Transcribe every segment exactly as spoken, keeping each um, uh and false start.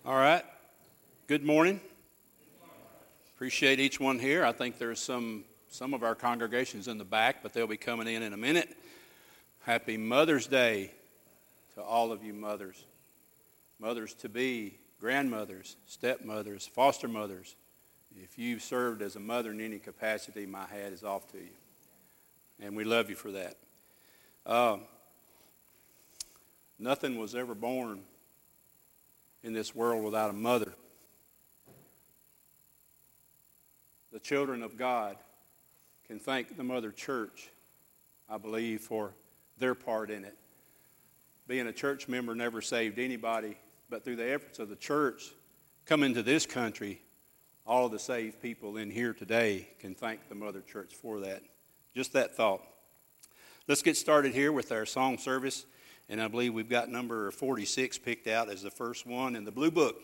All right. Good morning. Appreciate each one here. I think there's some some of our congregations in the back, but they'll be coming in in a minute. Happy Mother's Day to all of you mothers. Mothers to be, grandmothers, stepmothers, foster mothers. If you've served as a mother in any capacity, my hat is off to you. And we love you for that. Uh, nothing was ever born in this world without a mother. The children of God can thank the Mother Church, I believe, for their part in it. Being a church member never saved anybody, but through the efforts of the church coming to this country, all of the saved people in here today can thank the Mother Church for that. Just that thought. Let's get started here with our song service. And I believe we've got number forty-six picked out as the first one in the Blue Book.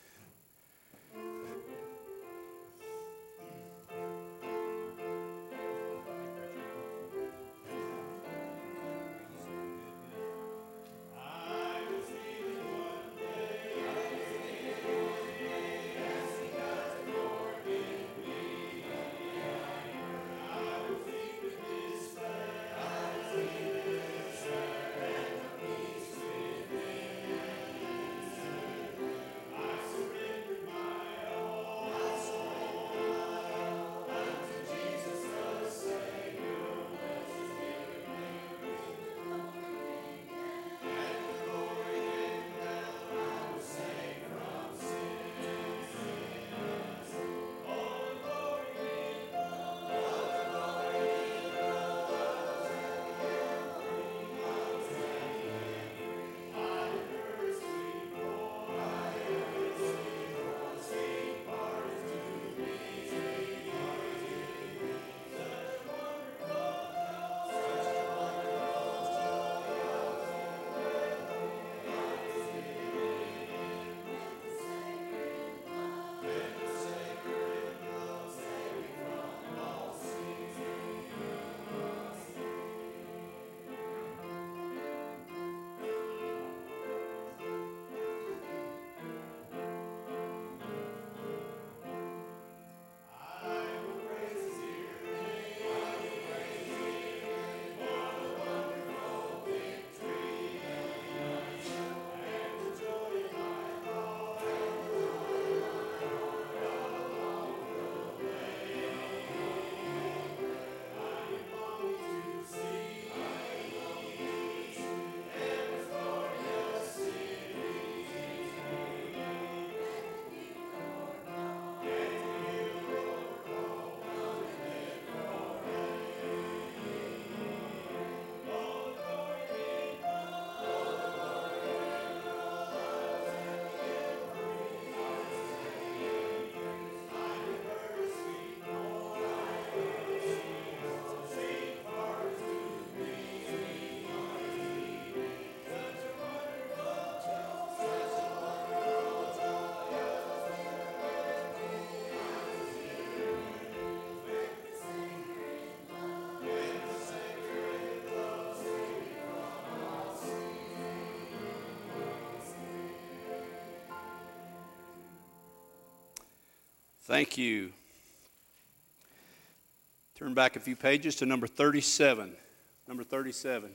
Thank you. Turn back a few pages to number thirty-seven. Number thirty-seven.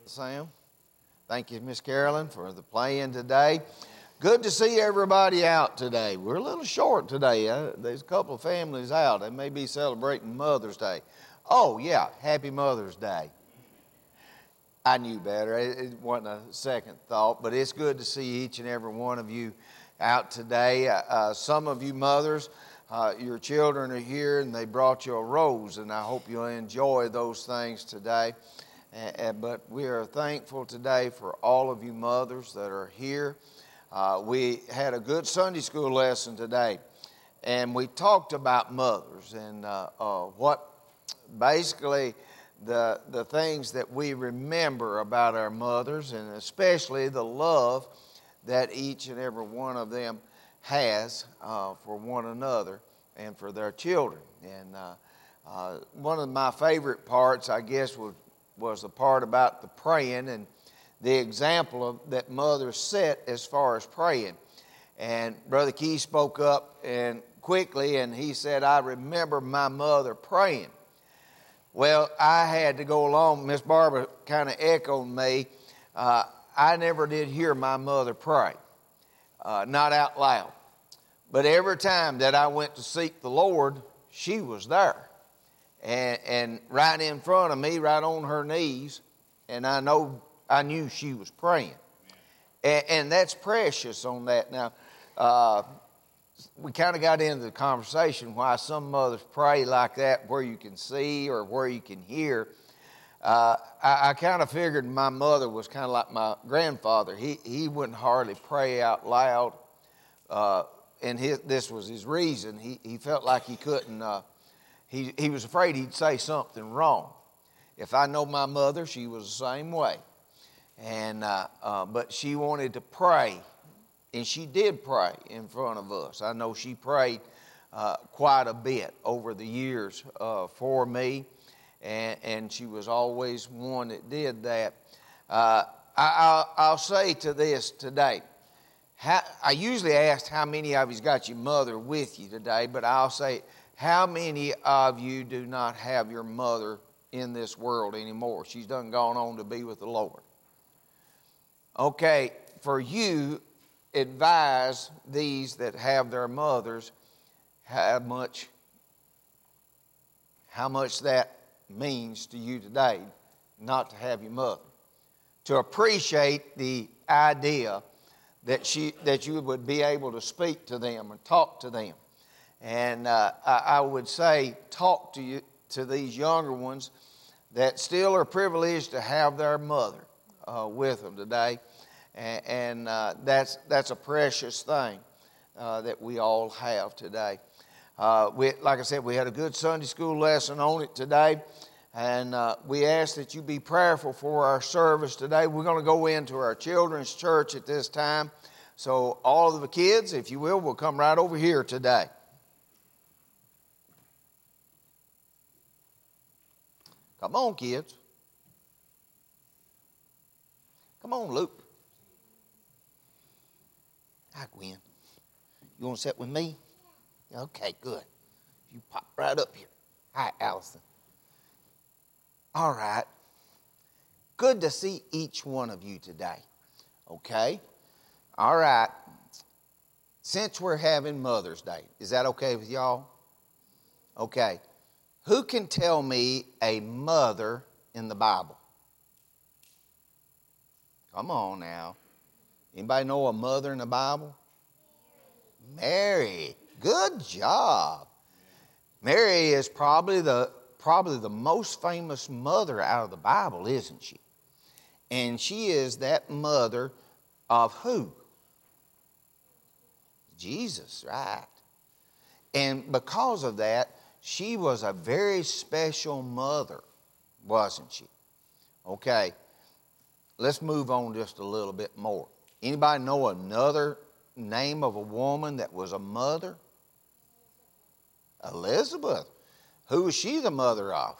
Sam. Thank you, Miss Carolyn, for the playing today. Good to see everybody out today. We're a little short today. Uh, there's a couple of families out. They may be celebrating Mother's Day. Oh, yeah, Happy Mother's Day. I knew better. It, it wasn't a second thought, but it's good to see each and every one of you out today. Uh, uh, some of you mothers, uh, your children are here and they brought you a rose, and I hope you'll enjoy those things today. Uh, but we are thankful today for all of you mothers that are here. Uh, we had a good Sunday school lesson today, and we talked about mothers and uh, uh, what basically the the things that we remember about our mothers, and especially the love that each and every one of them has uh, for one another and for their children. And uh, uh, one of my favorite parts, I guess, was, was the part about the praying and the example of, that mothers set as far as praying. And Brother Key spoke up and quickly, and he said, I remember my mother praying. Well, I had to go along. Miss Barbara kind of echoed me. Uh, I never did hear my mother pray, uh, not out loud. But every time that I went to seek the Lord, she was there. And, and right in front of me, right on her knees, and I know I knew she was praying. And, and that's precious on that. Now, uh, we kind of got into the conversation why some mothers pray like that where you can see or where you can hear. Uh, I, I kind of figured my mother was kind of like my grandfather. He he wouldn't hardly pray out loud, uh, and his, this was his reason. He he felt like he couldn't. Uh, he he was afraid he'd say something wrong. If I know my mother, she was the same way, and uh, uh, but she wanted to pray, and she did pray in front of us. I know she prayed uh, quite a bit over the years uh, for me. And, and she was always one that did that. Uh, I, I'll, I'll say to this today. How, I usually ask how many of you's got your mother with you today, but I'll say how many of you do not have your mother in this world anymore? She's done gone on to be with the Lord. Okay, for you, advise these that have their mothers how much, how much that means to you today not to have your mother, to appreciate the idea that she that you would be able to speak to them and talk to them. And uh, I, I would say talk to you to these younger ones that still are privileged to have their mother uh, with them today, and, and uh, that's that's a precious thing uh, that we all have today. Uh, we, like I said, we had a good Sunday school lesson on it today, and uh, we ask that you be prayerful for our service today. We're going to go into our children's church at this time, so all of the kids, if you will, will come right over here today. Come on, kids. Come on, Luke. Hi, Gwen. You want to sit with me? Okay, good. You pop right up here. Hi, Allison. All right. Good to see each one of you today. Okay? All right. Since we're having Mother's Day, is that okay with y'all? Okay. Who can tell me a mother in the Bible? Come on now. Anybody know a mother in the Bible? Mary. Good job. Mary is probably the probably the most famous mother out of the Bible, isn't she? And she is that mother of who? Jesus, right. And because of that, she was a very special mother, wasn't she? Okay, let's move on just a little bit more. Anybody know another name of a woman that was a mother? Elizabeth. Who was she the mother of?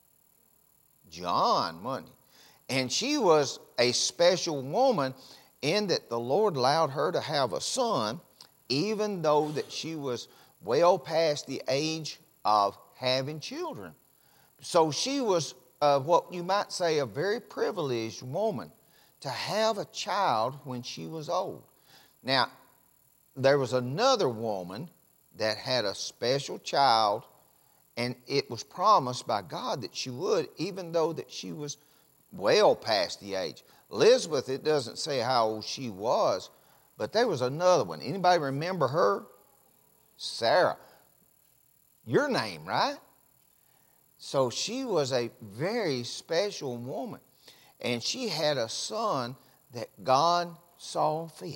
John, wasn't he? And she was a special woman in that the Lord allowed her to have a son, even though that she was well past the age of having children. So she was uh, what you might say a very privileged woman to have a child when she was old. Now, there was another woman that had a special child, and it was promised by God that she would, even though that she was well past the age. Elizabeth, it doesn't say how old she was, but there was another one. Anybody remember her? Sarah. Your name, right? So she was a very special woman, and she had a son that God saw fit.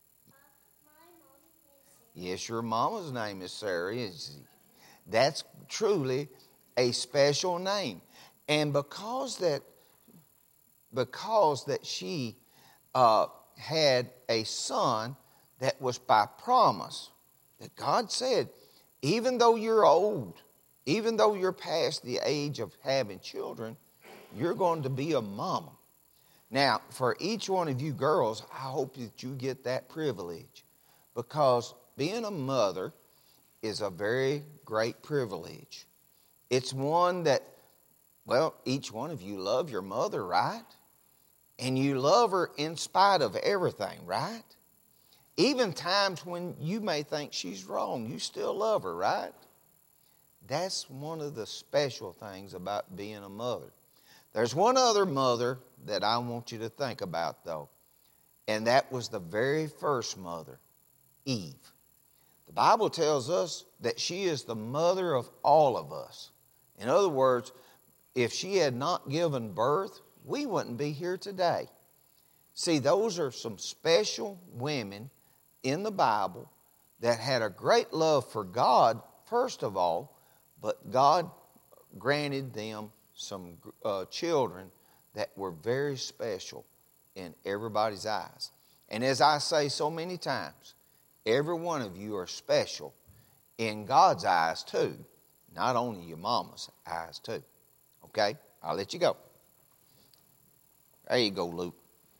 Yes, your mama's name is Sarah. That's truly a special name. And because that, because that she uh, had a son that was by promise, that God said, even though you're old, even though you're past the age of having children, you're going to be a mama. Now, for each one of you girls, I hope that you get that privilege, because being a mother is a very great privilege. It's one that, well, each one of you love your mother, right? And you love her in spite of everything, right? Even times when you may think she's wrong, you still love her, right? That's one of the special things about being a mother. There's one other mother that I want you to think about, though, and that was the very first mother, Eve. The Bible tells us that she is the mother of all of us. In other words, if she had not given birth, we wouldn't be here today. See, those are some special women in the Bible that had a great love for God, first of all, but God granted them some uh, children that were very special in everybody's eyes. And as I say so many times, every one of you are special in God's eyes too, not only your mama's eyes too. Okay? I'll let you go. There you go, Luke.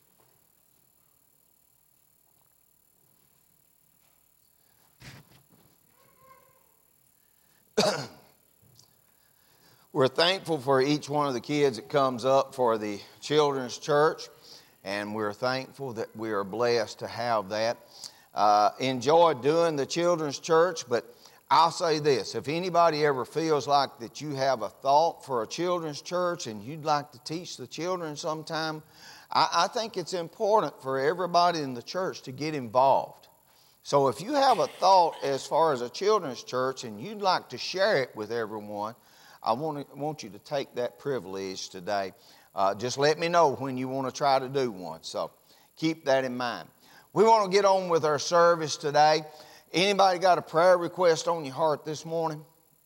We're thankful for each one of the kids that comes up for the children's church, and we're thankful that we are blessed to have that. Uh, enjoy doing the children's church, but I'll say this. If anybody ever feels like that you have a thought for a children's church and you'd like to teach the children sometime, I, I think it's important for everybody in the church to get involved. So if you have a thought as far as a children's church and you'd like to share it with everyone, I want, to, want you to take that privilege today. Uh, just let me know when you want to try to do one. So keep that in mind. We want to get on with our service today. Anybody got a prayer request on your heart this morning?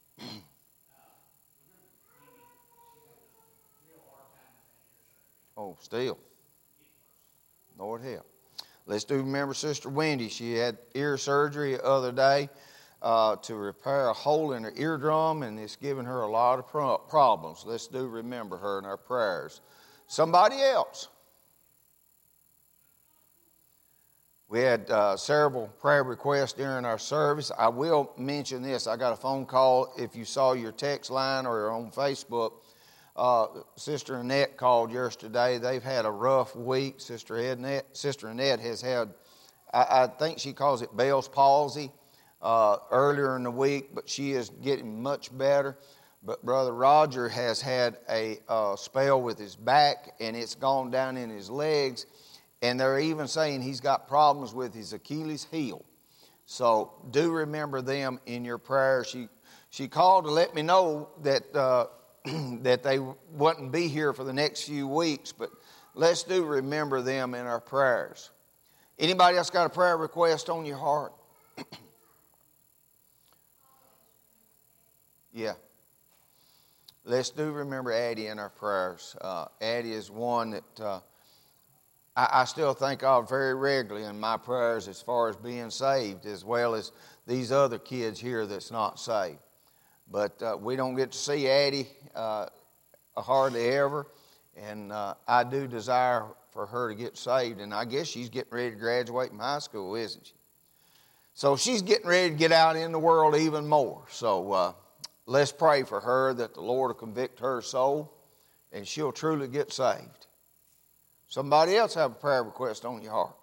Oh, still. Lord help. Let's do remember Sister Wendy. She had ear surgery the other day uh, to repair a hole in her eardrum, and it's given her a lot of pro- problems. Let's do remember her in our prayers. Somebody else. We had uh, several prayer requests during our service. I will mention this. I got a phone call. If you saw your text line or on Facebook, uh, Sister Annette called yesterday. They've had a rough week. Sister Annette, Sister Annette has had, I, I think she calls it Bell's palsy uh, earlier in the week, but she is getting much better. But Brother Roger has had a uh, spell with his back, and it's gone down in his legs. And they're even saying he's got problems with his Achilles heel. So do remember them in your prayers. She she called to let me know that uh, that they wouldn't be here for the next few weeks. But let's do remember them in our prayers. Anybody else got a prayer request on your heart? Yeah. Let's do remember Addie in our prayers. Uh, Addie is one that... Uh, I still think of very regularly in my prayers as far as being saved, as well as these other kids here that's not saved. But uh, we don't get to see Addie uh, hardly ever, and uh, I do desire for her to get saved, and I guess she's getting ready to graduate from high school, isn't she? So she's getting ready to get out in the world even more. So uh, let's pray for her that the Lord will convict her soul and she'll truly get saved. Somebody else have a prayer request on your heart.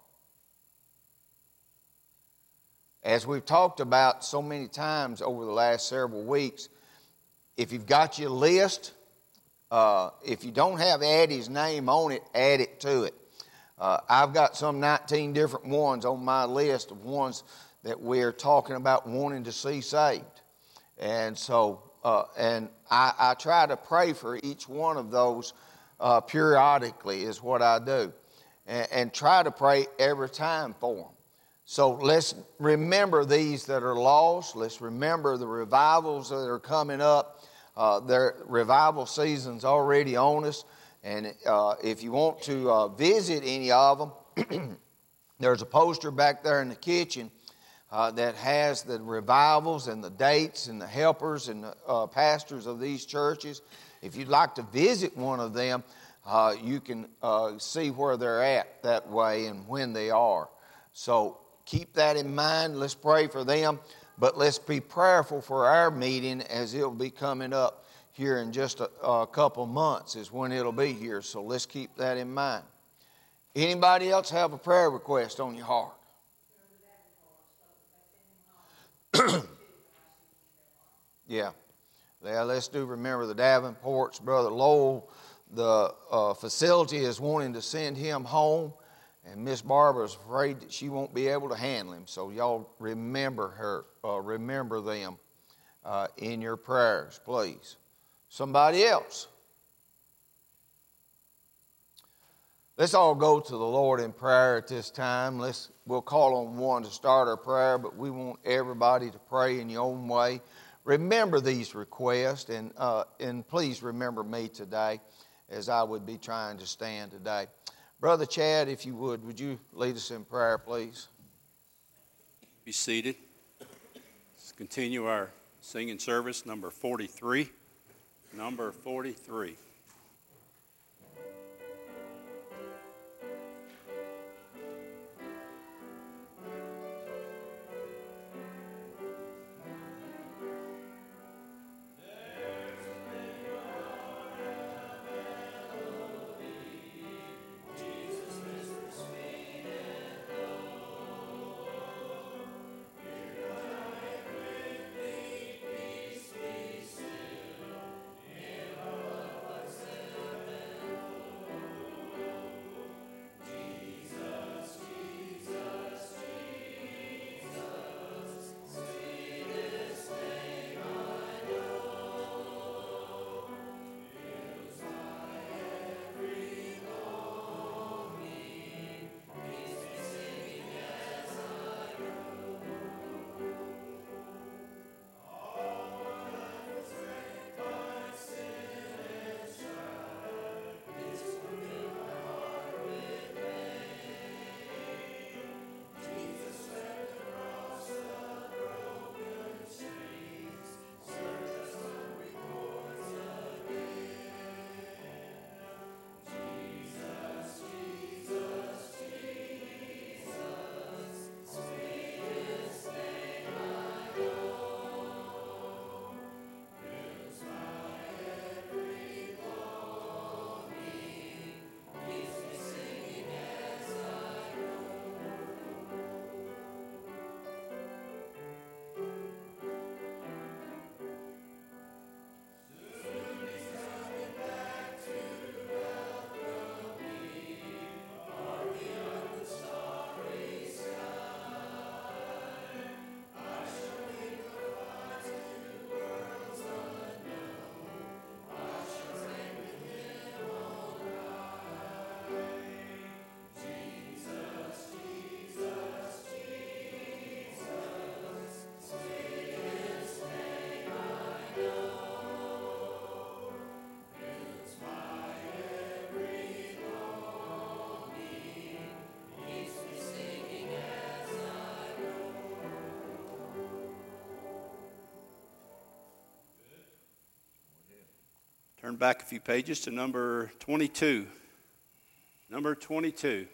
As we've talked about so many times over the last several weeks, if you've got your list, uh, if you don't have Addie's name on it, add it to it. Uh, I've got some nineteen different ones on my list of ones that we're talking about wanting to see saved. And so, uh, and I, I try to pray for each one of those uh, periodically is what I do. And, and try to pray every time for them. So let's remember these that are lost. Let's remember the revivals that are coming up. Uh, their revival season's already on us. And uh, if you want to uh, visit any of them, there's a poster back there in the kitchen uh, that has the revivals and the dates and the helpers and the uh, pastors of these churches. If you'd like to visit one of them, uh, you can uh, see where they're at that way and when they are. So keep that in mind. Let's pray for them, but let's be prayerful for our meeting as it'll be coming up here in just a, a couple months is when it'll be here. So let's keep that in mind. Anybody else have a prayer request on your heart? Yeah. Yeah, let's do remember the Davenports. Brother Lowell, the uh, facility is wanting to send him home. And Miss Barbara's afraid that she won't be able to handle him. So y'all remember her, uh, remember them uh, in your prayers, please. Somebody else. Let's all go to the Lord in prayer at this time. Let's we'll call on one to start our prayer, but we want everybody to pray in your own way. Remember these requests, and uh, and please remember me today, as I would be trying to stand today. Brother Chad, if you would, would you lead us in prayer, please? Be seated. Let's continue our singing service, number forty-three. Number forty-three. Turn back a few pages to number twenty-two. Number twenty-two.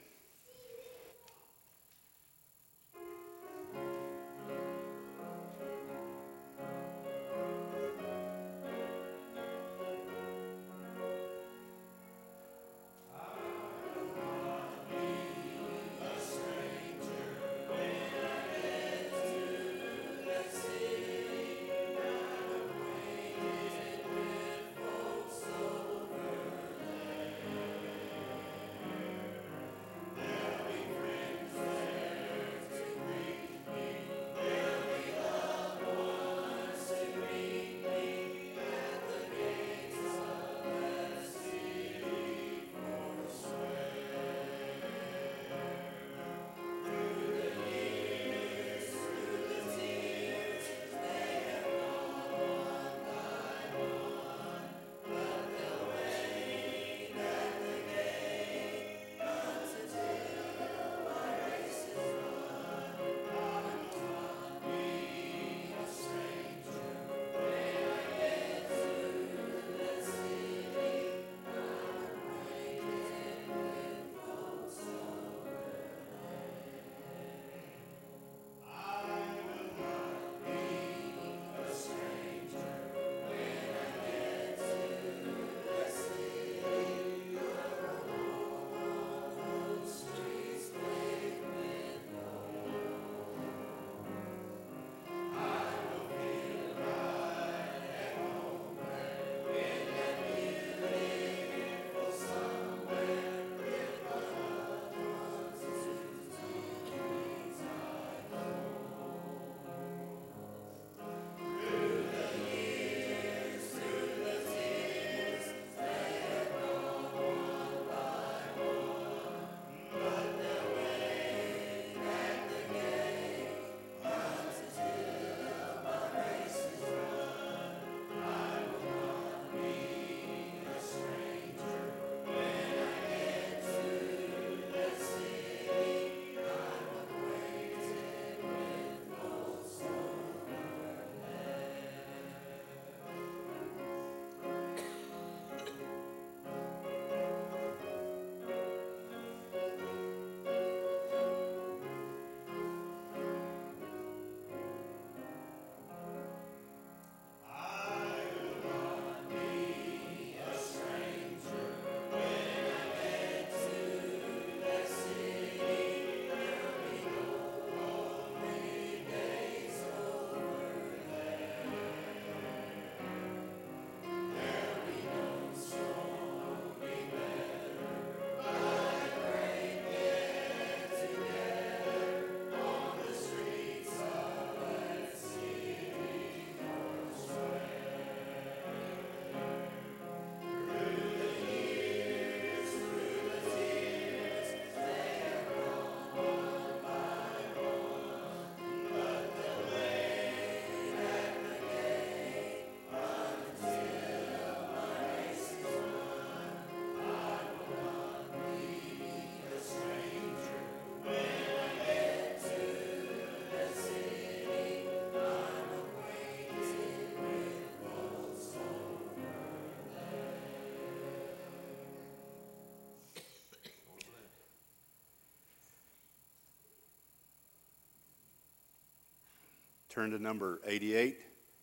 turn to number eighty-eight.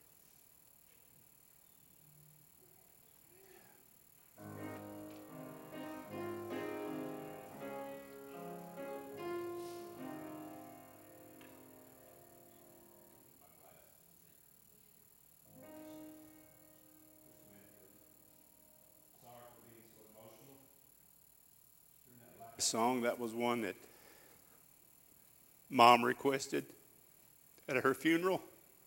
Song, that was one that Mom requested at her funeral.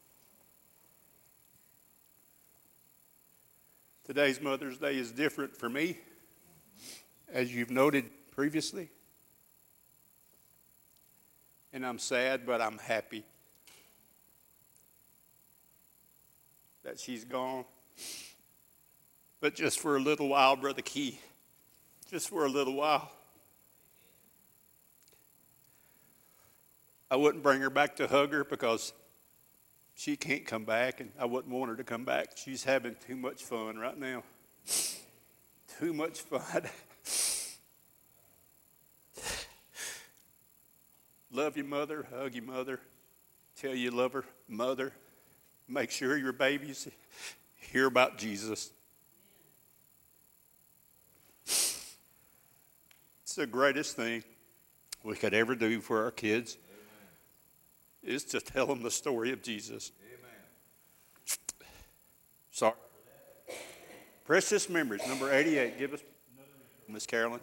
Today's Mother's Day is different for me, as you've noted previously. And I'm sad, but I'm happy that she's gone. But just for a little while, Brother Key, just for a little while. I wouldn't bring her back to hug her because she can't come back, and I wouldn't want her to come back. She's having too much fun right now. Too much fun. Love your mother, hug your mother, tell you love her, mother. Make sure your babies hear about Jesus. It's the greatest thing we could ever do for our kids. Is to tell them the story of Jesus. Amen. Sorry. Precious Memories, number eighty-eight. Give us another, Miss Carolyn.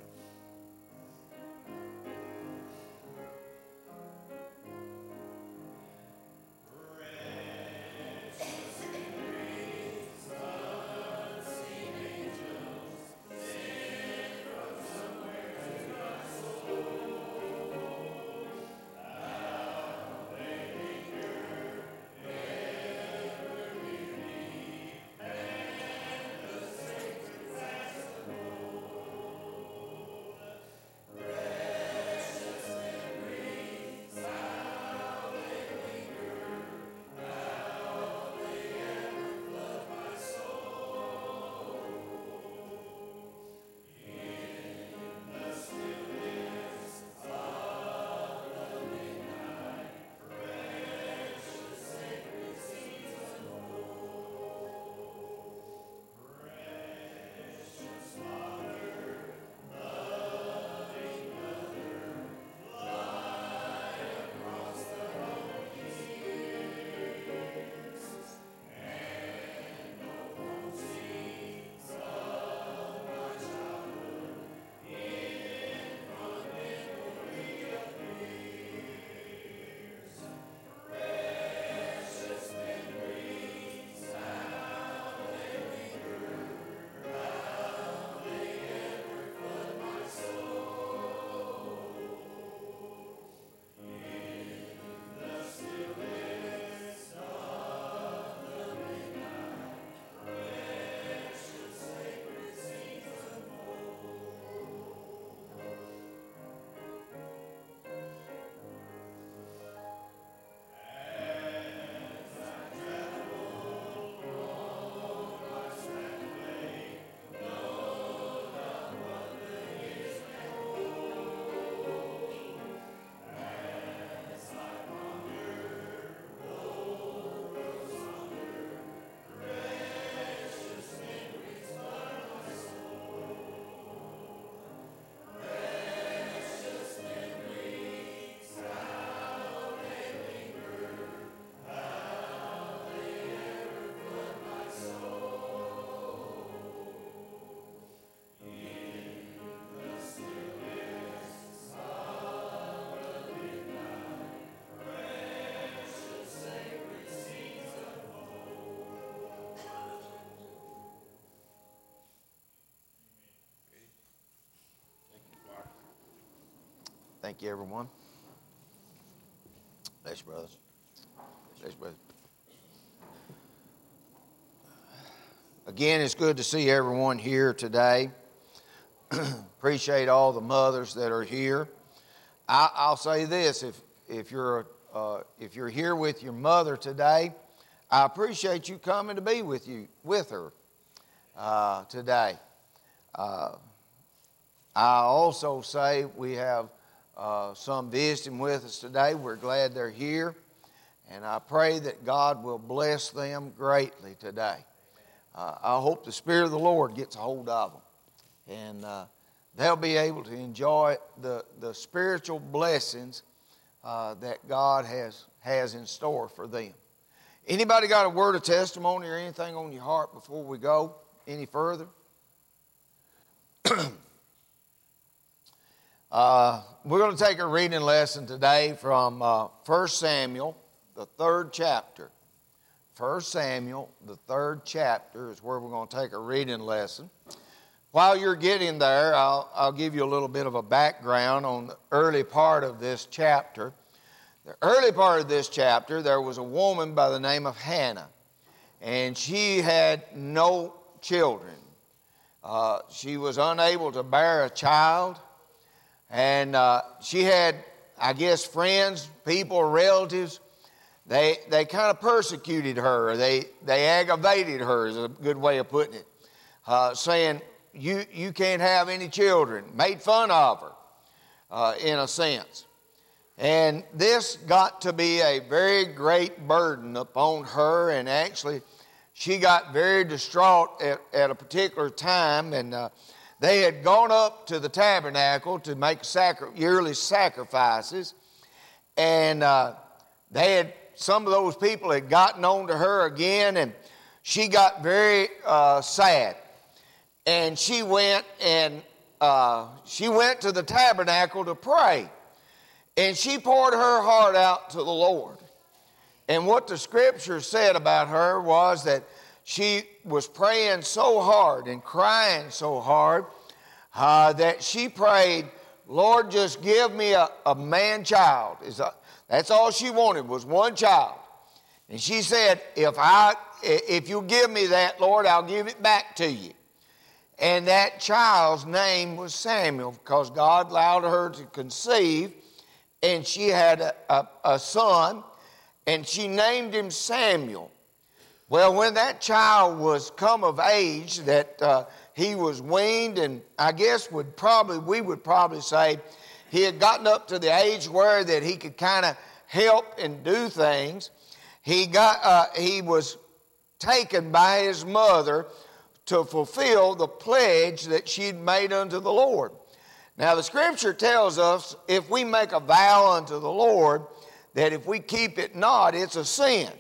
Thank you, everyone. Bless you, brothers. Bless you, brothers. Again, it's good to see everyone here today. Appreciate all the mothers that are here. I, I'll say this: if if you're uh, if you're here with your mother today, I appreciate you coming to be with you with her uh, today. Uh, I also say we have uh, some visiting with us today. We're glad they're here, And I pray that God will bless them greatly today. Uh, I hope the Spirit of the Lord gets a hold of them. And uh, they'll be able to enjoy the, the spiritual blessings uh, that God has, has in store for them. Anybody got a word of testimony or anything on your heart before we go any further? uh, we're going to take a reading lesson today from uh, First Samuel, the third chapter. First Samuel, the third chapter is where we're going to take a reading lesson. While you're getting there, I'll, I'll give you a little bit of a background on the early part of this chapter. The early part of this chapter, there was a woman by the name of Hannah, and she had no children. Uh, she was unable to bear a child, and uh, she had, I guess, friends, people, relatives. They they kind of persecuted her. They they aggravated her, is a good way of putting it, uh, saying, you, you can't have any children, made fun of her, uh, in a sense. And this got to be a very great burden upon her, and actually she got very distraught at, at a particular time, and uh, they had gone up to the tabernacle to make sacri- yearly sacrifices, and uh, they had, some of those people had gotten on to her again, and she got very uh, sad. And she went and uh, she went to the tabernacle to pray. And she poured her heart out to the Lord. And what the scripture said about her was that she was praying so hard and crying so hard uh, that she prayed, Lord, just give me a, a man-child. That's all she wanted, was one child. And she said, if I, if you give me that, Lord, I'll give it back to you. And that child's name was Samuel, because God allowed her to conceive. And she had a, a, a son, and she named him Samuel. Well, when that child was come of age, that uh, he was weaned, and I guess would probably we would probably say he had gotten up to the age where that he could kind of help and do things. He got uh, he was taken by his mother to fulfill the pledge that she'd made unto the Lord. Now, the scripture tells us if we make a vow unto the Lord, that if we keep it not, it's a sin.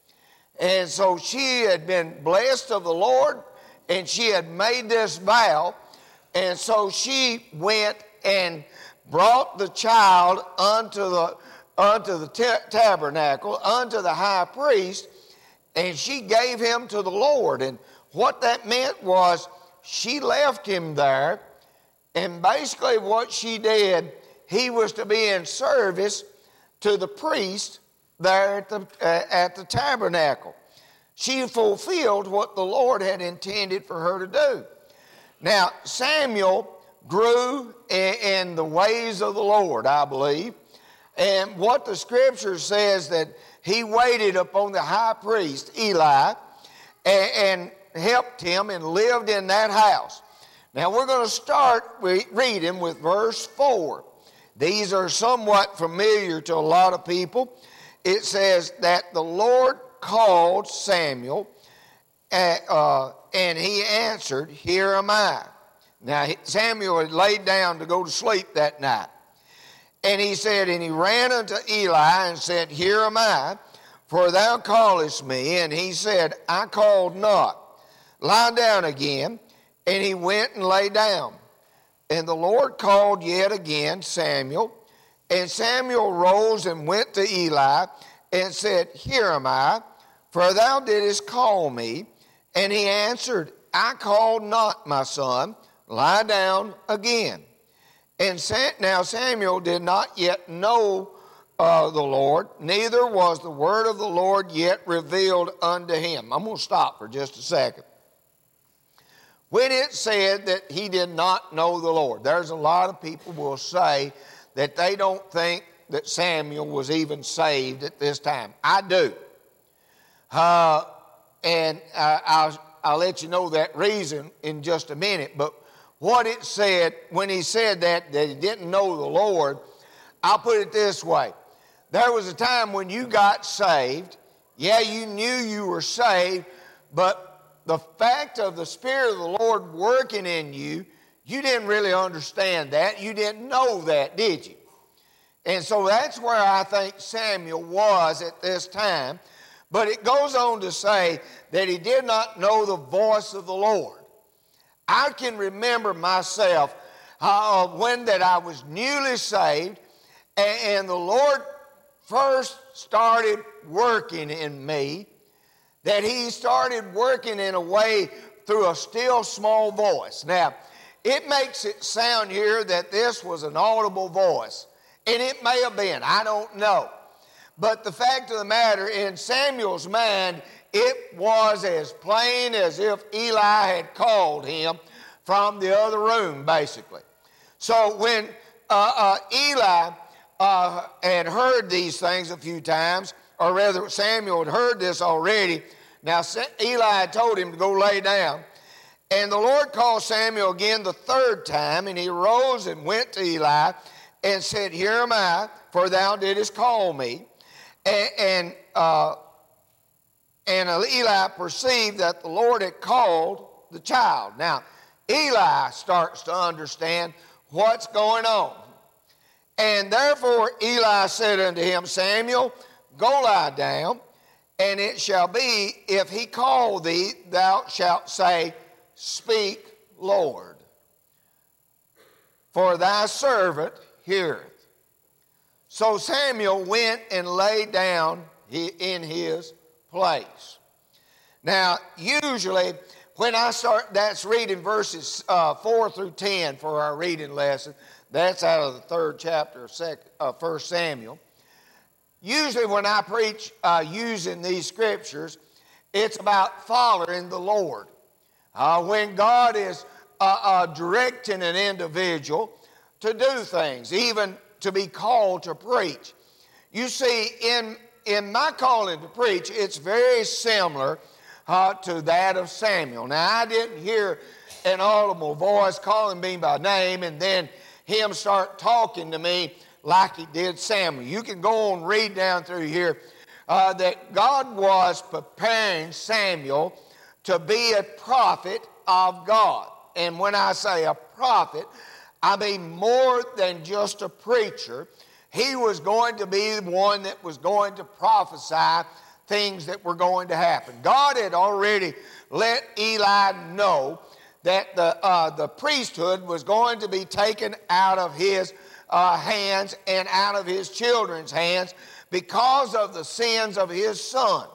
And so she had been blessed of the Lord, and she had made this vow, and so she went and brought the child unto the, unto the t- tabernacle, unto the high priest, and she gave him to the Lord. And what that meant was she left him there. And basically what she did, he was to be in service to the priest there at the, uh, at the tabernacle. She fulfilled what the Lord had intended for her to do. Now, Samuel grew in, in the ways of the Lord, I believe. And what the scripture says, that he waited upon the high priest, Eli, and, and helped him and lived in that house. Now we're going to start re- reading with verse four. These are somewhat familiar to a lot of people. It says that the Lord called Samuel, uh, uh, and he answered, here am I. Now Samuel had laid down to go to sleep that night. And he said, and he ran unto Eli and said, here am I, for thou callest me. And he said, I called not. Lie down again. And he went and lay down. And the Lord called yet again Samuel. And Samuel rose and went to Eli and said, here am I, for thou didst call me. And he answered, I called not, my son. Lie down again. And now Samuel did not yet know uh, the Lord, neither was the word of the Lord yet revealed unto him. I'm going to stop for just a second. When it said that he did not know the Lord, there's a lot of people will say that they don't think that Samuel was even saved at this time. I do. Uh, and uh, I'll, I'll let you know that reason in just a minute. But what it said, when he said that, that he didn't know the Lord, I'll put it this way. there was a time when you got saved. Yeah, you knew you were saved, but the fact of the Spirit of the Lord working in you, you didn't really understand that. You didn't know that, did you? And so that's where I think Samuel was at this time. But it goes on to say that he did not know the voice of the Lord. I can remember myself uh, when that I was newly saved, and, and the Lord first started working in me, that he started working in a way through a still small voice. Now, it makes it sound here that this was an audible voice. And it may have been, I don't know. But the fact of the matter, in Samuel's mind, it was as plain as if Eli had called him from the other room, basically. So when uh, uh, Eli uh, had heard these things a few times, or rather Samuel had heard this already, now Eli had told him to go lay down. And the Lord called Samuel again the third time, and he arose and went to Eli and said, Here am I, for thou didst call me. And, and, uh, and Eli perceived that the Lord had called the child. Now, Eli starts to understand what's going on. And therefore Eli said unto him, Samuel, go lie down, and it shall be, if he call thee, thou shalt say, Speak, Lord, for thy servant heareth. So Samuel went and lay down in his place. Now, usually, when I start, that's reading verses uh, four through ten for our reading lesson. That's out of the third chapter of second, uh, First Samuel. Usually when I preach uh, using these scriptures, it's about following the Lord. Uh, when God is uh, uh, directing an individual to do things, even to be called to preach. You see, in, in my calling to preach, it's very similar uh, to that of Samuel. Now, I didn't hear an audible voice calling me by name and then him start talking to me like he did Samuel. You can go on and read down through here uh, that God was preparing Samuel to be a prophet of God. And when I say a prophet, I mean more than just a preacher. He was going to be the one that was going to prophesy things that were going to happen. God had already let Eli know that the, uh, the priesthood was going to be taken out of his uh, hands and out of his children's hands because of the sins of his son.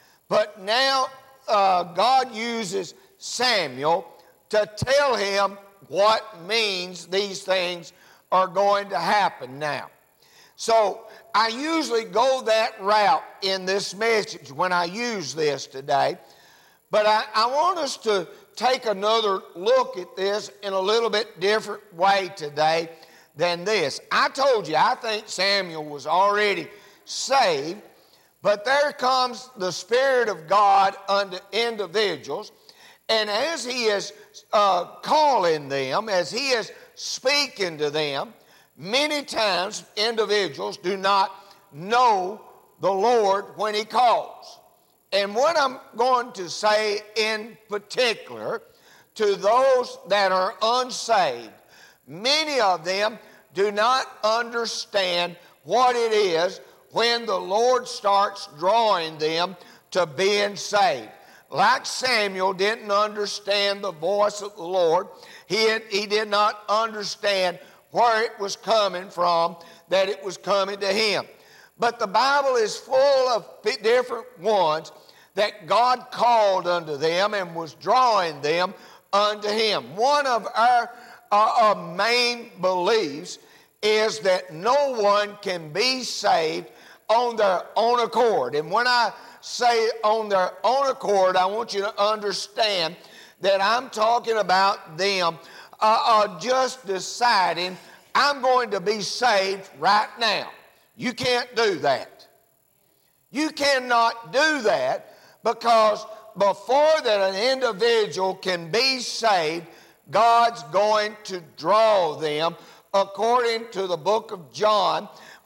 But now uh, God uses Samuel to tell him what means these things are going to happen now. So I usually go that route in this message when I use this today. But I, I want us to take another look at this in a little bit different way today than this. I told you, I think Samuel was already saved, but there comes the Spirit of God unto individuals, and as he is uh, calling them, as he is speaking to them, many times individuals do not know the Lord when he calls. And what I'm going to say in particular to those that are unsaved, many of them do not understand what it is when the Lord starts drawing them to being saved. Like Samuel didn't understand the voice of the Lord, he, had, he did not understand where it was coming from, that it was coming to him. But the Bible is full of different ones that God called unto them and was drawing them unto him. One of our uh, uh, main beliefs is that no one can be saved on their own accord. And when I say on their own accord, I want you to understand that I'm talking about them uh, uh, just deciding, I'm going to be saved right now. You can't do that. You cannot do that, because before that an individual can be saved, God's going to draw them according to the book of John,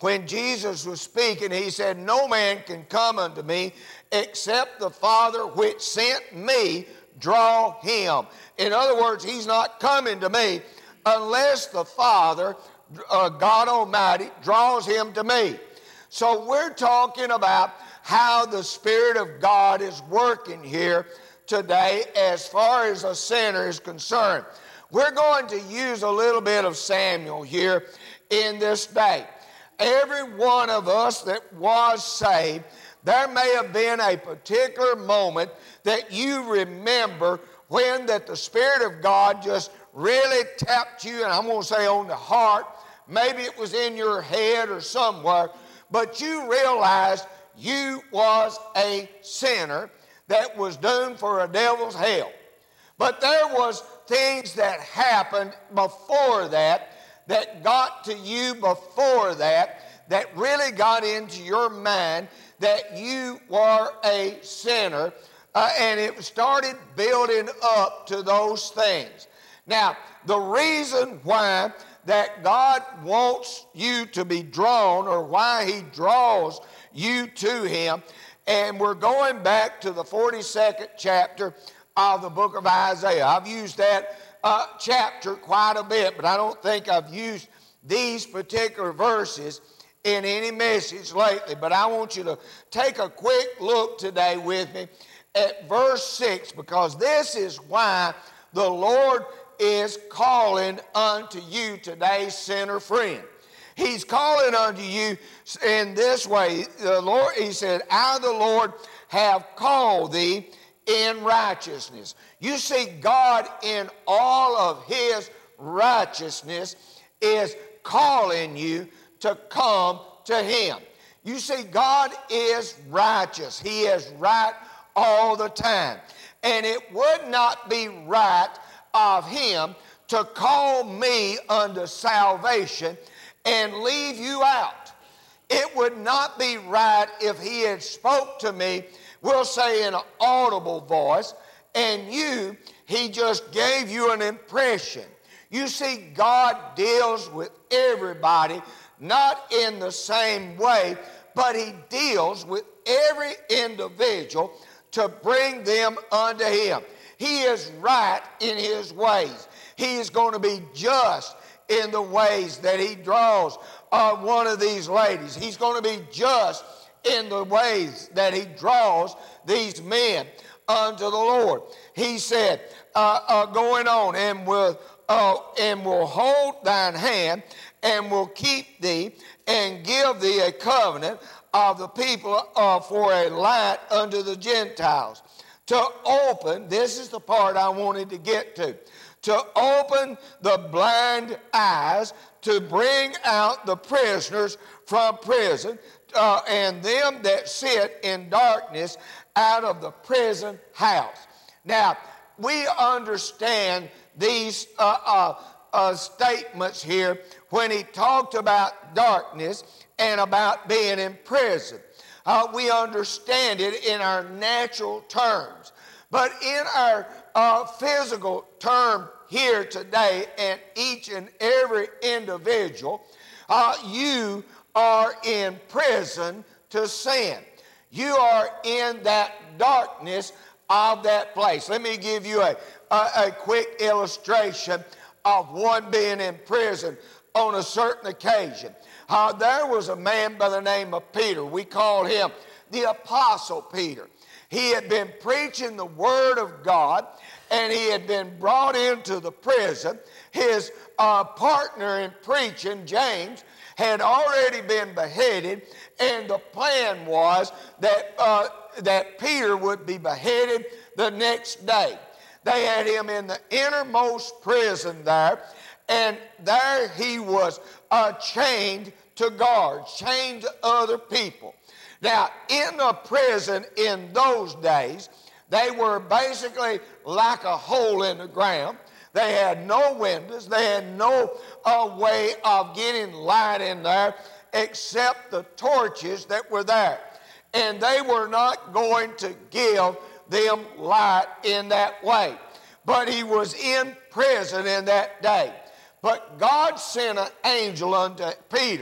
when Jesus was speaking, he said, no man can come unto me except the Father which sent me draw him. In other words, he's not coming to me unless the Father, uh, God Almighty, draws him to me. So we're talking about how the Spirit of God is working here today as far as a sinner is concerned. We're going to use a little bit of Samuel here in this day. Every one of us that was saved, there may have been a particular moment that you remember when that the Spirit of God just really tapped you, and I'm going to say on the heart, maybe it was in your head or somewhere, but you realized you was a sinner that was doomed for a devil's hell. But there was things that happened before that, that got to you before that, that really got into your mind that you were a sinner, uh, and it started building up to those things. Now, the reason why that God wants you to be drawn, or why he draws you to him, and we're going back to the forty-second chapter of the book of Isaiah. I've used that uh, chapter quite a bit, but I don't think I've used these particular verses in any message lately. But I want you to take a quick look today with me at verse six, because this is why the Lord is calling unto you today, sinner friend. He's calling unto you in this way. The Lord, he said, I, the Lord, have called thee in righteousness. You see, God in all of his righteousness is calling you to come to him. You see, God is righteous. He is right all the time. And it would not be right of him to call me unto salvation and leave you out. It would not be right if he had spoke to me, we'll say in an audible voice, and you, he just gave you an impression. You see, God deals with everybody, not in the same way, but he deals with every individual to bring them unto him. He is right in his ways. He is going to be just in the ways that he draws uh, one of these ladies. He's going to be just in the ways that he draws these men unto the Lord. He said, uh, uh, going on, and will, uh, and will hold thine hand, and will keep thee, and give thee a covenant of the people uh, for a light unto the Gentiles. To open, this is the part I wanted to get to, to open the blind eyes, to bring out the prisoners from prison, uh, and them that sit in darkness out of the prison house. Now, we understand these uh, uh, uh, statements here when he talked about darkness and about being in prison. Uh, we understand it in our natural terms. But in our uh, physical term here today, and each and every individual, uh, you are in prison to sin. You are in that darkness of that place. Let me give you a, a, a quick illustration of one being in prison on a certain occasion. Uh, there was a man by the name of Peter. We call him the Apostle Peter. He had been preaching the Word of God, and he had been brought into the prison. His uh, partner in preaching, James, had already been beheaded, and the plan was that, uh, that Peter would be beheaded the next day. They had him in the innermost prison there, and there he was uh, chained to guards, chained to other people. Now, in a prison in those days, they were basically like a hole in the ground. They had no windows. They had no uh, way of getting light in there except the torches that were there. And they were not going to give them light in that way. But he was in prison in that day. But God sent an angel unto Peter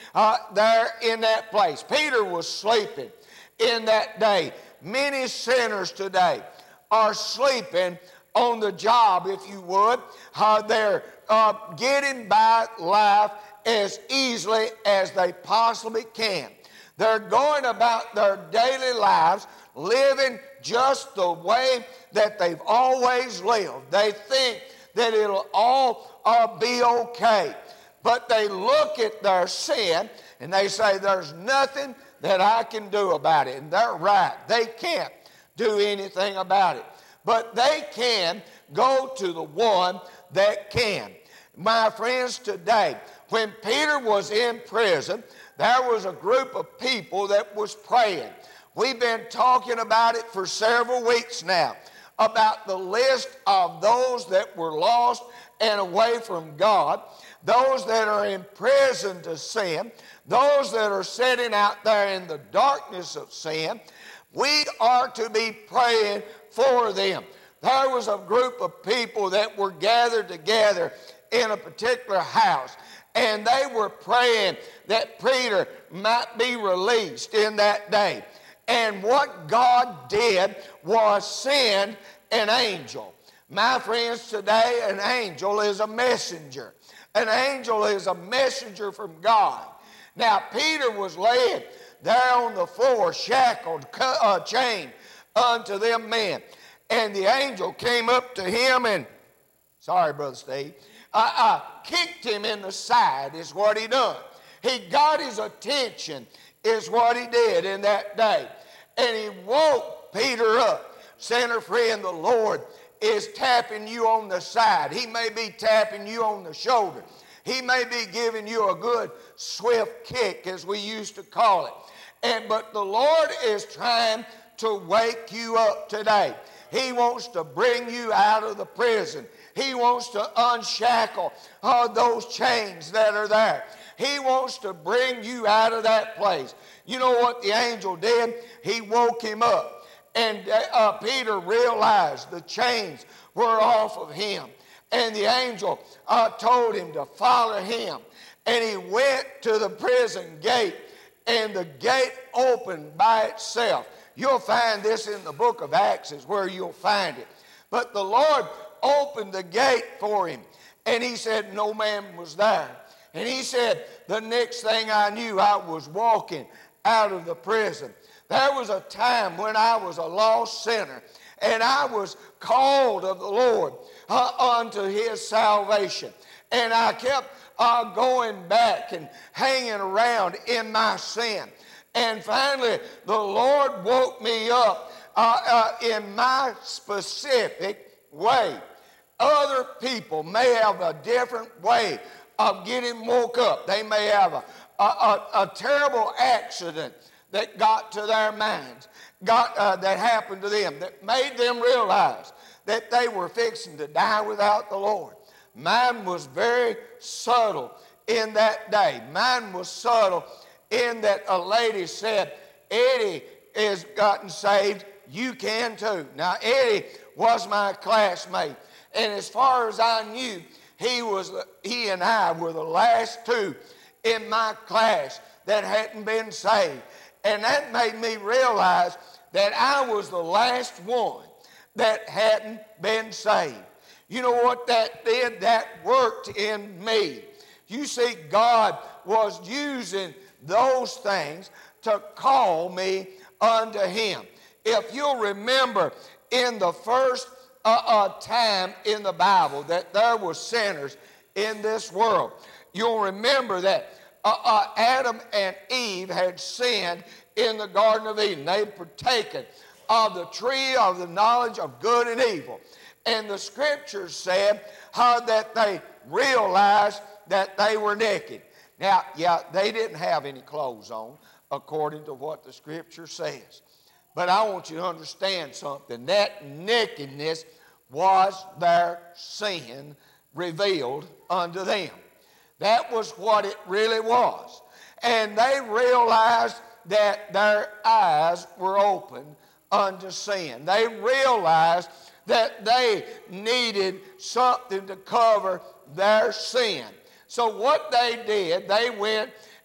uh, there in that place. Peter was sleeping in that day. Many sinners today are sleeping on the job, if you would. Uh, they're uh, getting by life as easily as they possibly can. They're going about their daily lives living just the way that they've always lived. They think that it'll all uh, be okay. But they look at their sin and they say, there's nothing that I can do about it. And they're right. They can't do anything about it. But they can go to the one that can. My friends, today, when Peter was in prison, there was a group of people that was praying. We've been talking about it for several weeks now, about the list of those that were lost and away from God, those that are in prison to sin, those that are sitting out there in the darkness of sin. We are to be praying for them. There was a group of people that were gathered together in a particular house, and they were praying that Peter might be released in that day. And what God did was send an angel. My friends, today an angel is a messenger. An angel is a messenger from God. Now, Peter was laid there on the floor, shackled, uh, chained unto them men. And the angel came up to him and, sorry, Brother Steve, uh, uh, kicked him in the side is what he done. He got his attention is what he did in that day. And he woke Peter up. Sinner friend, the Lord is tapping you on the side. He may be tapping you on the shoulder. He may be giving you a good swift kick, as we used to call it. And but the Lord is trying to wake you up today. He wants to bring you out of the prison. He wants to unshackle uh, those chains that are there. He wants to bring you out of that place. You know what the angel did? He woke him up. And uh, Peter realized the chains were off of him. And the angel uh, told him to follow him. And he went to the prison gate, and the gate opened by itself. You'll find this in the book of Acts is where you'll find it. But the Lord opened the gate for him, and he said no man was there. And he said, the next thing I knew, I was walking out of the prison. There was a time when I was a lost sinner, and I was called of the Lord uh, unto his salvation. And I kept uh, going back and hanging around in my sin. And finally, the Lord woke me up uh, uh, in my specific way. Other people may have a different way of getting woke up. They may have a, a, a, a terrible accident that got to their minds, got, uh, that happened to them, that made them realize that they were fixing to die without the Lord. Mine was very subtle in that day. Mine was subtle in that a lady said, Eddie has gotten saved, you can too. Now, Eddie was my classmate, and as far as I knew, he was he and I were the last two in my class that hadn't been saved. And that made me realize that I was the last one that hadn't been saved. You know what that did? That worked in me. You see, God was using those things to call me unto him. If you'll remember in the first uh, uh, time in the Bible that there were sinners in this world, you'll remember that uh, uh, Adam and Eve had sinned in the Garden of Eden. They had partaken of the tree of the knowledge of good and evil. And the scriptures said how that they realized that they were naked. Now, yeah, they didn't have any clothes on, according to what the scripture says. But I want you to understand something. That nakedness was their sin revealed unto them. That was what it really was. And they realized that their eyes were open unto sin. They realized that they needed something to cover their sin. So what they did, they went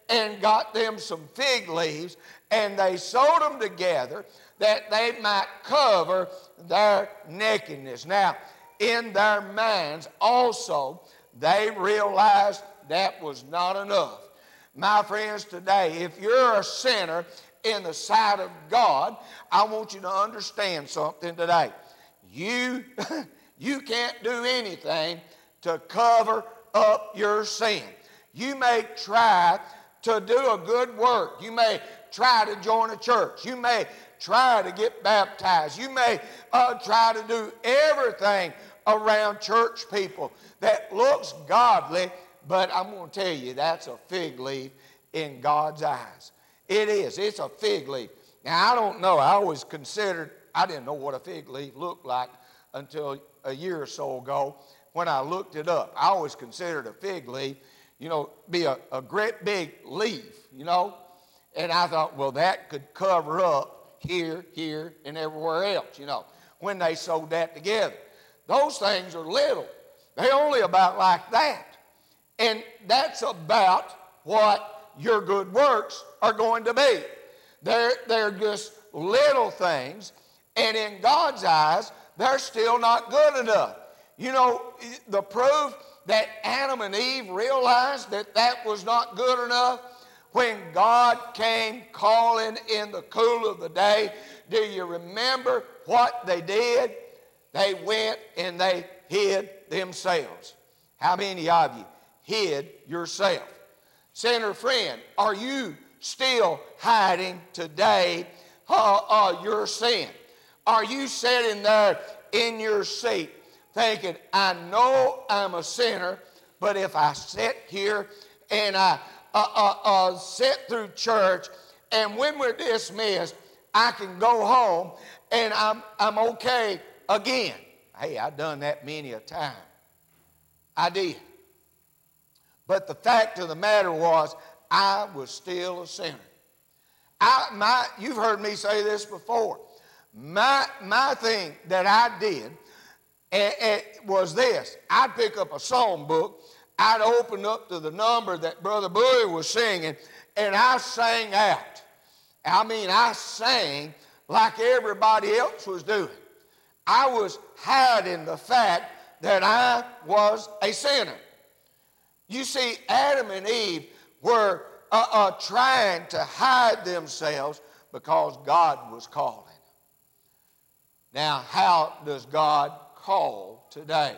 and got them some fig leaves, and they sewed them together that they might cover their nakedness. Now, in their minds also, they realized that was not enough. My friends, today, if you're a sinner in the sight of God, I want you to understand something today. You, you can't do anything to cover up your sin. You may try to do a good work. You may try to join a church. You may try to get baptized. You may uh, try to do everything around church people that looks godly, but I'm going to tell you, that's a fig leaf in God's eyes. It is. It's a fig leaf. Now, I don't know. I always considered, I didn't know what a fig leaf looked like until a year or so ago when I looked it up. I always considered a fig leaf, you know, be a, a great big leaf, you know. And I thought, well, that could cover up here, here, and everywhere else, you know, when they sewed that together. Those things are little. They're only about like that. And that's about what your good works are going to be. They're, they're just little things, and in God's eyes, they're still not good enough. You know, the proof that Adam and Eve realized that that was not good enough, when God came calling in the cool of the day, do you remember what they did? They went and they hid themselves. How many of you hid yourself? Sinner friend, are you still hiding today uh, uh, your sin? Are you sitting there in your seat thinking, I know I'm a sinner, but if I sit here and I uh, uh, uh, sit through church, and when we're dismissed, I can go home and I'm, I'm okay again. Hey, I've done that many a time. I did. But the fact of the matter was, I was still a sinner. I, my, you've heard me say this before. My, my thing that I did and, and was this. I'd pick up a psalm book. I'd open up to the number that Brother Bowie was singing, and I sang out. I mean, I sang like everybody else was doing. I was hiding the fact that I was a sinner. You see, Adam and Eve were uh, uh, trying to hide themselves because God was calling. Now, how does God call today?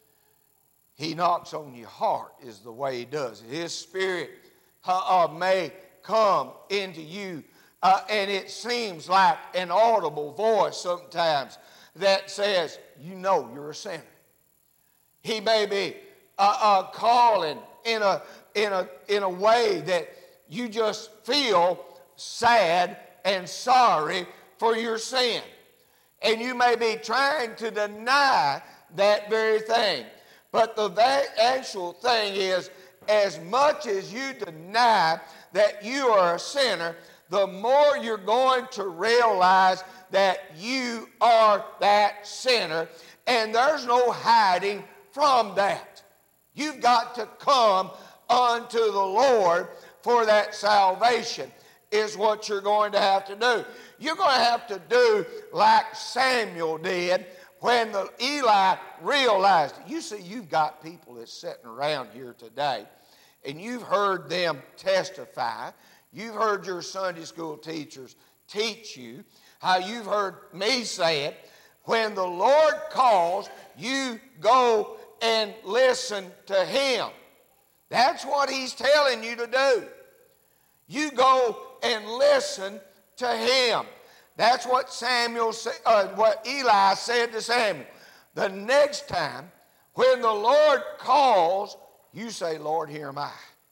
He knocks on your heart is the way he does it. His Spirit uh, uh, may come into you, uh, and it seems like an audible voice sometimes that says, you know you're a sinner. He may be uh, uh, calling in a, in, a, in a way that you just feel sad and sorry for your sin. And you may be trying to deny that very thing. But the actual thing is, as much as you deny that you are a sinner, the more you're going to realize that you are that sinner, and there's no hiding from that. You've got to come unto the Lord for that salvation is what you're going to have to do. You're going to have to do like Samuel did when the Eli realized it. You see, you've got people that's sitting around here today, and you've heard them testify. You've heard your Sunday school teachers teach you, how you've heard me say it. When the Lord calls, you go and listen to Him. That's what He's telling you to do. You go and listen to Him. That's what Samuel, uh, what Eli said to Samuel. The next time, when the Lord calls, you say, Lord, here am I.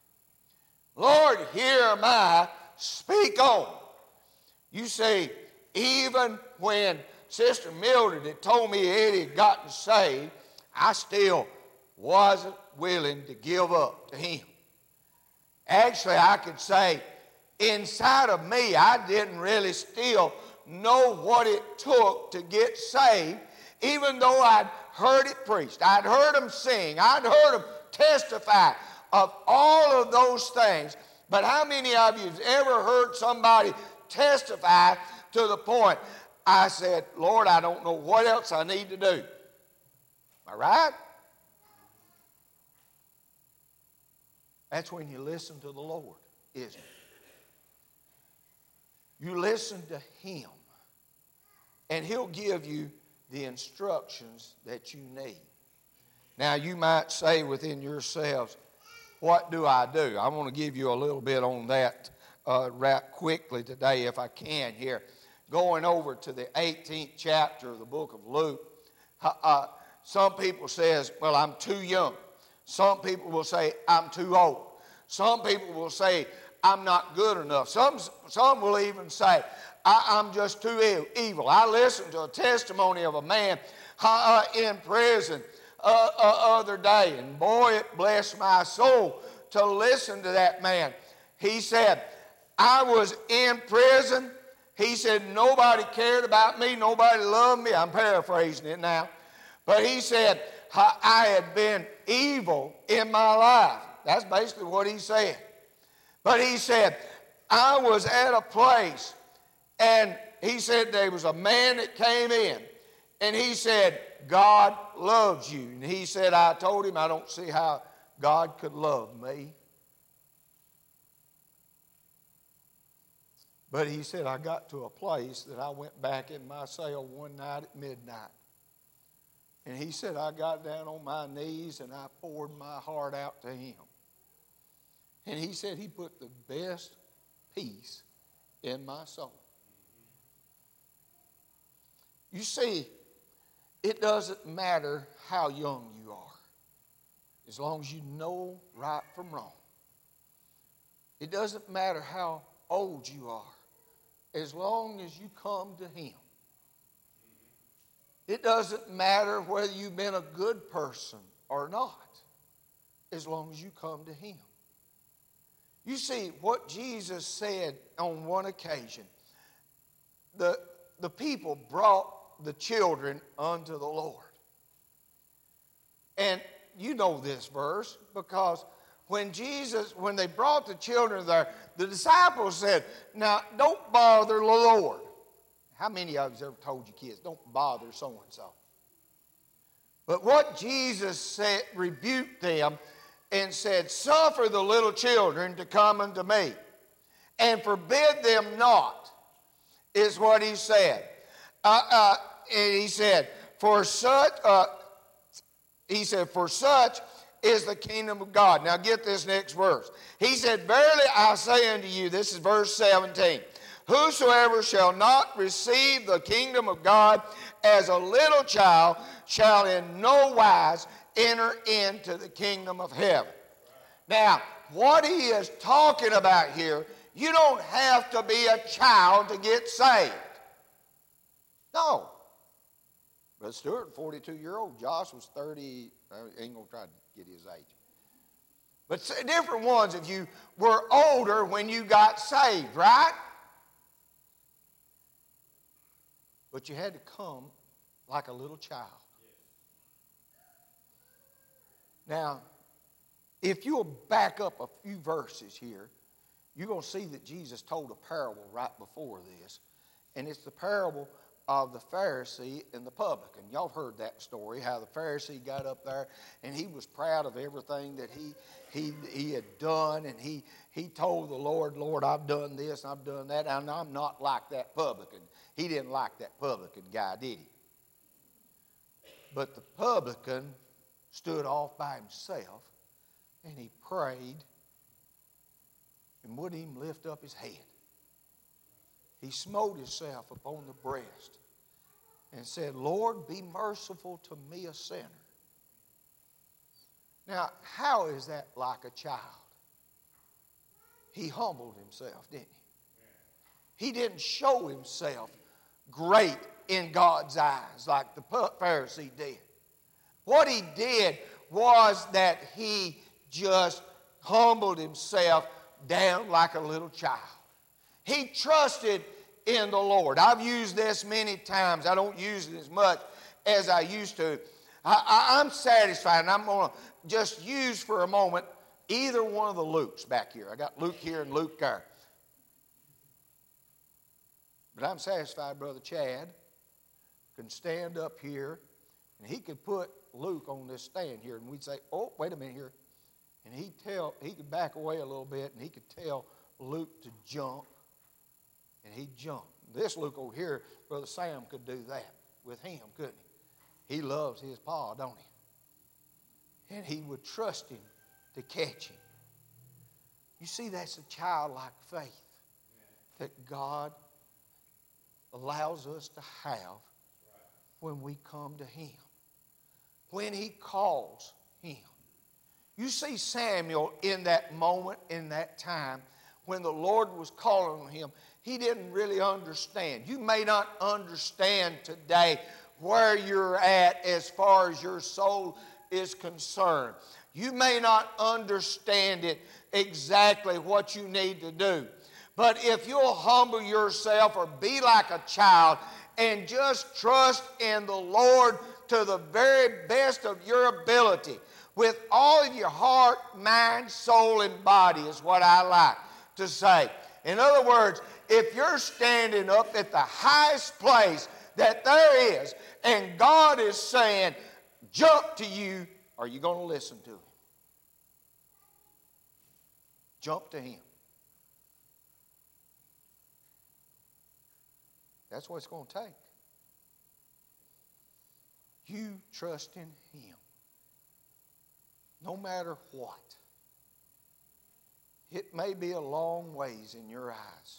Lord, here am I. Speak on. You see, even when Sister Mildred had told me Eddie had gotten saved, I still wasn't willing to give up to him. Actually, I could say, inside of me, I didn't really still know what it took to get saved, even though I'd heard it preached. I'd heard them sing. I'd heard them testify of all of those things. But how many of you have ever heard somebody testify to the point, I said, Lord, I don't know what else I need to do? Am I right? That's when you listen to the Lord, isn't it? You listen to Him, and He'll give you the instructions that you need. Now, you might say within yourselves, what do I do? I want to give you a little bit on that uh, right quickly today, if I can here. Going over to the eighteenth chapter of the book of Luke, uh, some people says, well, I'm too young. Some people will say, I'm too old. Some people will say, I'm not good enough. Some, some will even say, I, I'm just too evil. I listened to a testimony of a man uh, in prison uh, uh, other day, and boy, it blessed my soul to listen to that man. He said, I was in prison. He said, nobody cared about me. Nobody loved me. I'm paraphrasing it now. But he said, I had been evil in my life. That's basically what he said. But he said, I was at a place, and he said there was a man that came in, and he said, God loves you. And he said, I told him I don't see how God could love me. But he said, I got to a place that I went back in my cell one night at midnight. And he said, I got down on my knees and I poured my heart out to him. And he said he put the best peace in my soul. You see, it doesn't matter how young you are, as long as you know right from wrong. It doesn't matter how old you are, as long as you come to Him. It doesn't matter whether you've been a good person or not, as long as you come to Him. You see, what Jesus said on one occasion, the, the people brought the children unto the Lord. And you know this verse, because when Jesus, when they brought the children there, the disciples said, now don't bother the Lord. How many of you ever told your kids, don't bother so-and-so? But what Jesus said, rebuked them and said, suffer the little children to come unto me, and forbid them not, is what he said. Uh, uh, and he said, for such, uh, he said, for such is the kingdom of God. Now get this next verse. He said, verily I say unto you, this is verse seventeen, whosoever shall not receive the kingdom of God as a little child shall in no wise enter into the kingdom of heaven. Now, what he is talking about here, you don't have to be a child to get saved. No. Brother Stewart, forty-two-year-old. Josh was thirty. I ain't going to try to get his age. But different ones of you were older when you got saved, right? But you had to come like a little child. Now, if you'll back up a few verses here, you're going to see that Jesus told a parable right before this. And it's the parable of the Pharisee and the publican. Y'all have heard that story, how the Pharisee got up there and he was proud of everything that he he he had done, and he he told the Lord, Lord, I've done this and I've done that, and I'm not like that publican. He didn't like that publican guy, did he? But the publican stood off by himself and he prayed and wouldn't even lift up his head. He smote himself upon the breast and said, Lord, be merciful to me, a sinner. Now, how is that like a child? He humbled himself, didn't he? He didn't show himself great in God's eyes like the Pharisee did. What he did was that he just humbled himself down like a little child. He trusted in the Lord. I've used this many times. I don't use it as much as I used to. I, I, I'm satisfied, and I'm going to just use for a moment either one of the Lukes back here. I got Luke here and Luke there. But I'm satisfied Brother Chad can stand up here and he could put Luke on this stand here and we'd say, oh, wait a minute here. And he'd tell, he could back away a little bit and he could tell Luke to jump. And he'd jump. This Luke over here, Brother Sam could do that with him, couldn't he? He loves his pa, don't he? And he would trust him to catch him. You see, that's a childlike faith that God allows us to have when we come to him, when he calls him. You see Samuel in that moment, in that time, when the Lord was calling on him, he didn't really understand. You may not understand today where you're at as far as your soul is concerned. You may not understand it exactly what you need to do. But if you'll humble yourself or be like a child and just trust in the Lord to the very best of your ability, with all of your heart, mind, soul, and body is what I like to say. In other words, if you're standing up at the highest place that there is and God is saying, jump to you, are you going to listen to him? Jump to him. That's what it's going to take. You trust in him. No matter what. It may be a long ways in your eyes.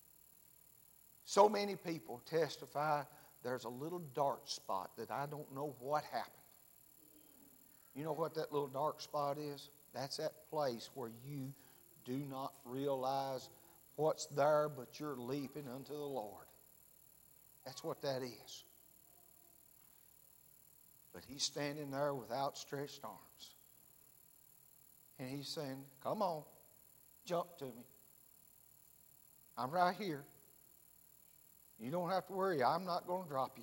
So many people testify there's a little dark spot that I don't know what happened. You know what that little dark spot is? That's that place where you do not realize what's there, but you're leaping unto the Lord. That's what that is. But he's standing there with outstretched arms. And he's saying, come on, jump to me. I'm right here. You don't have to worry. I'm not going to drop you.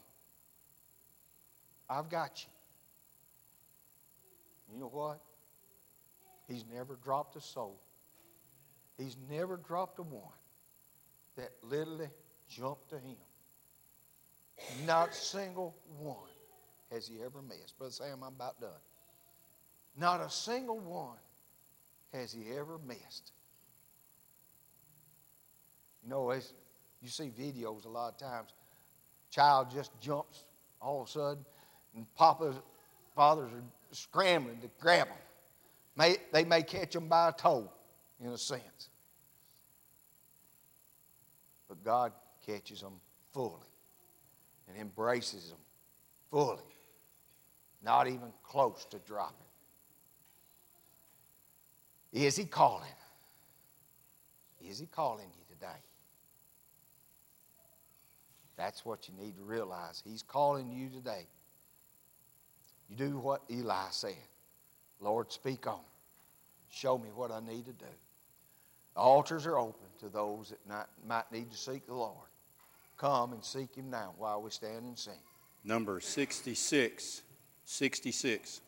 I've got you. You know what? He's never dropped a soul. He's never dropped a one that literally jumped to him. Not a single one has he ever missed. Brother Sam, I'm about done. Not a single one has he ever missed. You know, as you see videos a lot of times, child just jumps all of a sudden, and papa's, fathers are scrambling to grab them. May, they may catch them by a toe, in a sense. But God catches them fully and embraces them fully. Not even close to dropping. Is he calling? Is he calling you today? That's what you need to realize. He's calling you today. You do what Eli said. Lord, speak on. Show me what I need to do. The altars are open to those that not, might need to seek the Lord. Come and seek him now while we stand and sing. Number sixty-six. sixty-six.